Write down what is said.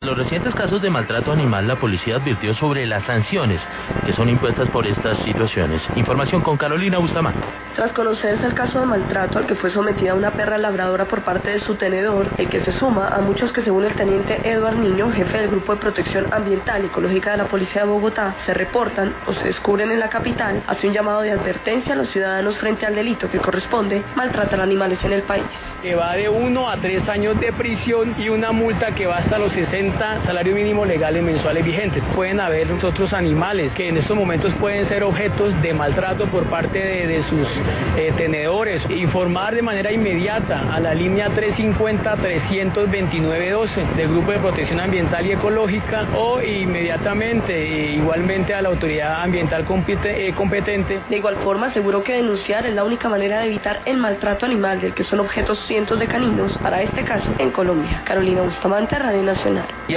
Los recientes casos de maltrato animal, la policía advirtió sobre las sanciones que son impuestas por estas situaciones. Información con Carolina Bustamante. Tras conocerse el caso de maltrato al que fue sometida una perra labradora por parte de su tenedor, el que se suma a muchos que, según el teniente Eduard Niño, jefe del Grupo de Protección Ambiental y Ecológica de la Policía de Bogotá, se reportan o se descubren en la capital, hace un llamado de advertencia a los ciudadanos frente al delito que corresponde maltratar animales en el país. Que va de 1 a 3 años de prisión y una multa que va hasta los 60 salarios mínimos legales mensuales vigentes. Pueden haber otros animales que en estos momentos pueden ser objetos de maltrato por parte de sus tenedores. Informar de manera inmediata a la línea 350-329-12 del Grupo de Protección Ambiental y Ecológica o inmediatamente, igualmente a la autoridad ambiental competente. De igual forma, aseguró que denunciar es la única manera de evitar el maltrato animal del que son objetos cientos de caninos, para este caso en Colombia. Carolina Bustamante, Radio Nacional.